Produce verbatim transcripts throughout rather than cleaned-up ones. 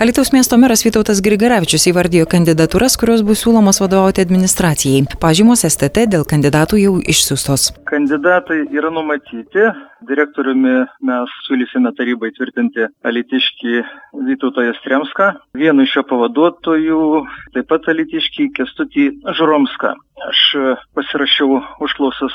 Alytaus miesto meras Vytautas Grigaravičius įvardijo kandidatūras, kurios bus siūlomos vadovauti administracijai. Pažymos S T T dėl kandidatų jau išsiųstos. Kandidatai yra numatyti. Direktoriumi mes siūlysime tarybai tvirtinti alytiškį Vytautą Jastremską, vienu iš jo pavaduotojų, taip pat alytiškį Kęstutį Žuromską. Aš pasirašiau užklausas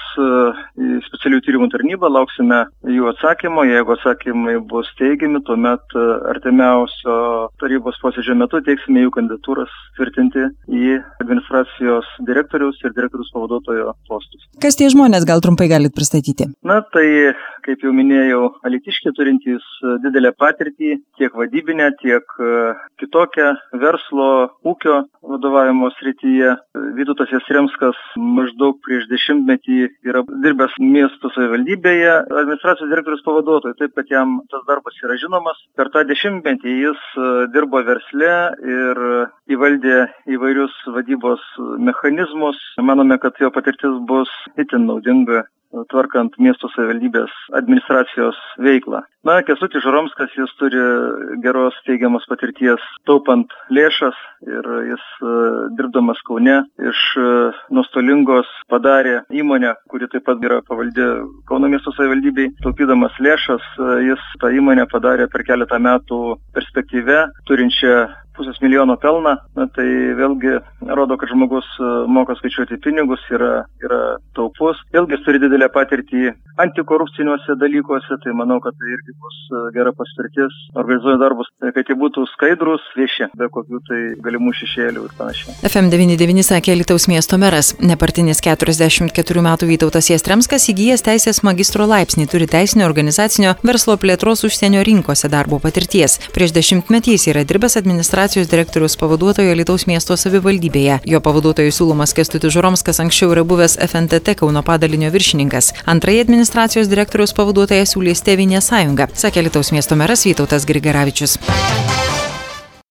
į specialiųjų tyrimų tarnybą, lauksime jų atsakymo. Jeigu atsakymai bus teigiami, tuomet artimiausio tarybos posėdžio metu teiksime jų kandidatūras tvirtinti į administracijos direktoriaus ir direktoriaus pavaduotojo postus. Kas tie žmonės, gal trumpai galit pristatyti? Na, tai, kaip jau minėjau, alytiškiai turintys didelę patirtį, tiek vadybinę, tiek kitokią verslo, ūkio vadovavimo srityje. Vytautas Jastremskas maždaug prieš dešimtmetį yra dirbęs miesto savivaldybėje administracijos direktoriaus pavaduotoju, taip kad jam tas darbas yra žinomas. Per tą dešimtmetį jis dirbo versle ir įvaldė įvairius vadybos mechanizmus. Manome, kad jo patirtis bus itin naudinga tvarkant miesto savivaldybės administracijos veiklą. Na, Kęstutis Žuromskas, jis turi geros teigiamos patirties taupant lėšas ir jis dirbdamas Kaune iš nuostolingos padarė įmonę, kuri taip pat yra pavaldi Kauno miesto savivaldybei. Taupydamas lėšas, jis tą įmonę padarė per keletą metų perspektyvę, turinčią pusės milijono pelną. Na, tai vėlgi rodo, kad žmogus moka skaičiuoti pinigus, yra, yra taupus. Vėlgi jis turi didelę patirtį antikorupciniuose dalykuose, tai manau, kad tai irgi bus gera paspirtis, organizuojant darbus, kad jie būtų skaidrus, vieši, be kokių tai galimų šešėlių ir panašiai. F M devyni devyni sakė Alytaus miesto meras. Nepartinis keturiasdešimt keturių metų Vytautas Jastremskas įgijęs teisės magistro laipsnį, turi teisinio, organizacinio, verslo plėtros užsienio rinkose darbo patirties. Prieš dešimtmetį jis yra dirbęs administracijos direktoriaus pavaduotojo Alytaus miesto savivaldybėje. Jo pavaduotojui siūlomas Kęstutis Žuromskas anksčiau yra buvęs F N T T Kauno padalinio viršininkas. Antrąjį administracijos direktoriaus pavaduotoją siūlys Tėvynės sąjunga, sakė Alytaus miesto meras Vytautas Grigaravičius.